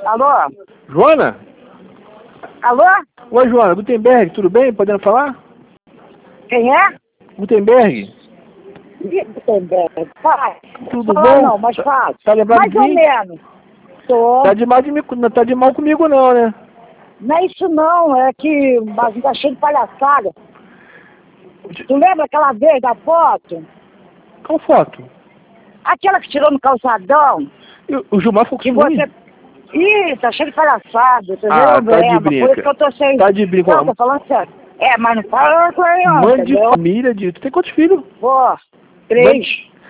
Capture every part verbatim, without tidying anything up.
Alô? Joana? Alô? Oi, Joana. Gutenberg, tudo bem? Podendo falar? Quem é? Gutenberg. Gutenberg. Faz. Tudo Fala bom? não, mas Tá, faz. tá lembrado Mais de ou mim? menos. Tô. Tá de mal, de mim, não tá de mal comigo não, né? Não é isso não, é que o Brasil tá cheio de palhaçada. Tu lembra aquela vez da foto? Qual foto? Aquela que tirou no calçadão? Eu, o Gilmar ficou com Que ciúme? você... Ih, tá cheio de palhaçada, entendeu? Ah, tá de É, mas por isso brinca. que eu tô sem... Tá de brinca. Não, tô falando sério. É, mas não fala com ele não, Mãe de entendeu? família, de... Tu tem quantos filhos? Pô, três.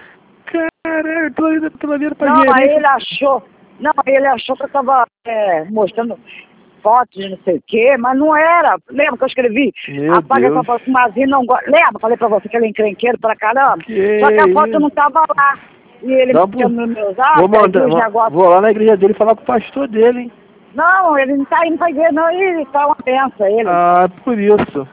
Caralho, tô indo pela vida pra Não, aí gerente. ele achou... Não, aí ele achou que eu tava é, mostrando fotos de não sei o quê, mas não era. Lembra que eu escrevi? Meu Apaga Deus. essa foto, o Mazinho não gosta. Lembra? Falei pra você que ele é encrenqueiro pra caramba? Que Só que a foto isso? não tava lá. E ele Dá me pro- chamou no meu zap, Vou aí mandar, os vou, negócios. vou lá na igreja dele falar com o pastor dele, hein? Não, ele não tá indo pra igreja, não, ele tá uma benção, ele. Ah, por isso.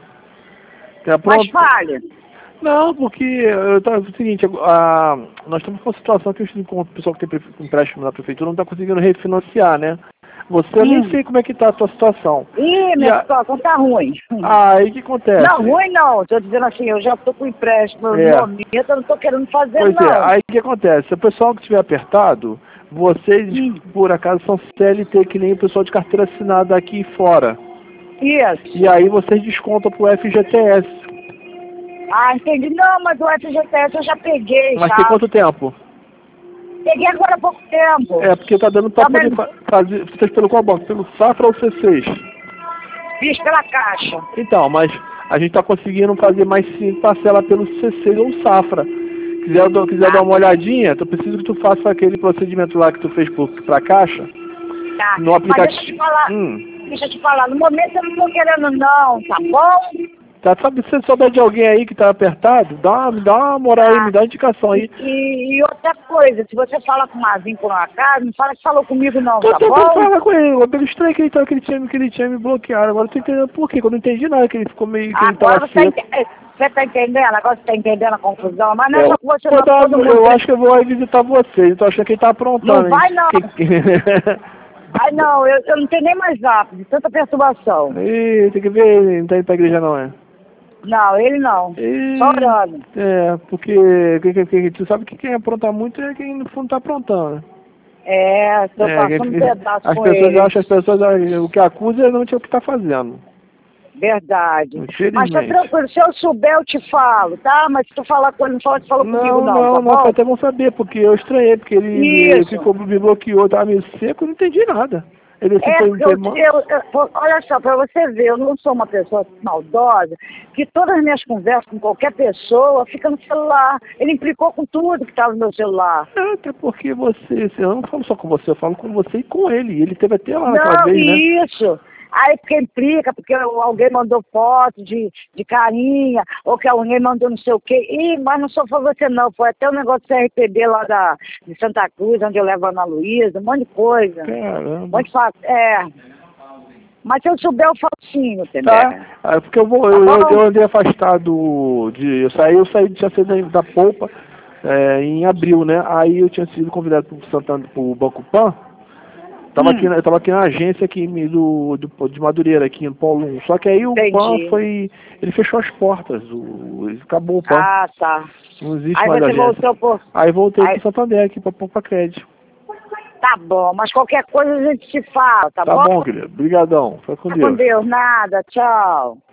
Tá Mas pronto? fale. Não, porque eu tava, é o seguinte, a, nós estamos com uma situação que o pessoal que tem pre- empréstimo na prefeitura não está conseguindo refinanciar, né? Você, eu nem Hum. sei como é que tá a tua situação. Ih, E minha a- situação tá ruim. Ah, aí o que acontece? Não, ruim não. Tô dizendo assim, eu já tô com empréstimo no É. momento, eu não tô querendo fazer, Pois não. é, aí o que acontece? Se o pessoal que estiver apertado, vocês, Hum. por acaso, são C L T que nem o pessoal de carteira assinada aqui fora. Isso. E aí vocês descontam pro F G T S. Ah, entendi. Não, mas o F G T S eu já peguei, Mas já. tem quanto tempo? Peguei agora há pouco tempo. É, porque tá dando pra Tá poder vendo? fa fazer... Você fez pelo qual banco? Pelo Safra ou C seis? Fiz pela caixa. Então, mas a gente tá conseguindo fazer mais cinco parcelas pelo C seis ou Safra. Quiser, eu dou- quiser Tá. dar uma olhadinha, eu preciso que tu faça aquele procedimento lá que tu fez por, pra caixa. Tá. No Mas deixa eu te aplicativo. falar. Hum. Deixa eu te falar. No momento eu não tô querendo não, tá bom? Tá, sabe, se você souber de alguém aí que tá apertado, dá, uma- me dá uma moral aí, Tá. me dá uma indicação aí. E, e outra coisa, se você fala com o Mazinho por um acaso, não fala que falou comigo não, Eu tá tentei bom? falar com ele, pelo estranho que ele, tava, que, ele tinha, que ele tinha me bloqueado. Agora eu tô entendendo por quê, que eu não entendi nada, que ele ficou meio que ele Agora tava você tá, seco. ente- você tá entendendo? Agora você tá entendendo a confusão, mas não é Eu, só com você eu, não, tava- todo mundo. eu acho que eu vou aí visitar vocês, eu tô achando que ele tá aprontando. Não vai, hein? não. Que- Ai não, eu, eu não tenho nem mais zap, de tanta perturbação. Ih, tem que ver, ele não tá indo pra igreja não, é? Não, ele não. Ih, Só orando. É, porque que, que, que, tu sabe que quem apronta muito é quem no fundo tá aprontando, né? É, tô É, passando um que- pedaço as com pessoas ele. acham, as pessoas acham, o que acusa é não o que tá fazendo. Verdade. Mas tá Infelizmente. tranquilo, se eu souber eu te falo, tá? Mas se tu falar com ele, não fala que falou comigo Não, não, não, tá não, bom? foi até bom saber, porque eu estranhei, porque ele, ele Isso. ficou, me bloqueou, tava meio seco, eu não entendi nada. Ele assim, É, foi, porque foi eu, mal. eu, eu- olha só, pra você ver, eu não sou uma pessoa maldosa, que todas as minhas conversas com qualquer pessoa ficam no celular. Ele implicou com tudo que estava no meu celular. É, até porque você, eu não falo só com você, eu falo com você e com ele. Ele teve até lá naquela Não, vez, né? isso. Aí porque implica, porque alguém mandou foto de, de carinha, ou que alguém mandou não sei o quê. Ih, mas não só foi você não, foi até o negócio do C R P D lá da, de Santa Cruz, onde eu levo a Ana Luísa, um monte de coisa. Um Caramba. monte de fato. É. Mas se eu souber, eu falo sim, entendeu? Tá, é porque eu vou, Tá eu, eu, bom? eu andei afastado de. Eu saí, eu saí de tinha saído da, da polpa é, em abril, né? Aí eu tinha sido convidado pro Santana pro Banco Pan. Tava Hum. aqui, na- eu tava aqui na agência aqui me- do, do, de Madureira, aqui no Polo um. Só que aí o Entendi. Pan foi. Ele fechou as portas, o, acabou o Pan. Ah, tá. Não existe Aí mais você agência. voltou por... Aí voltei Aí- pro Santander aqui pra Poupa Crédito. Tá bom, mas qualquer coisa a gente se fala, tá, Tá bom? bom, querido. Obrigadão. Fica com Tá Deus. com Deus, nada, tchau.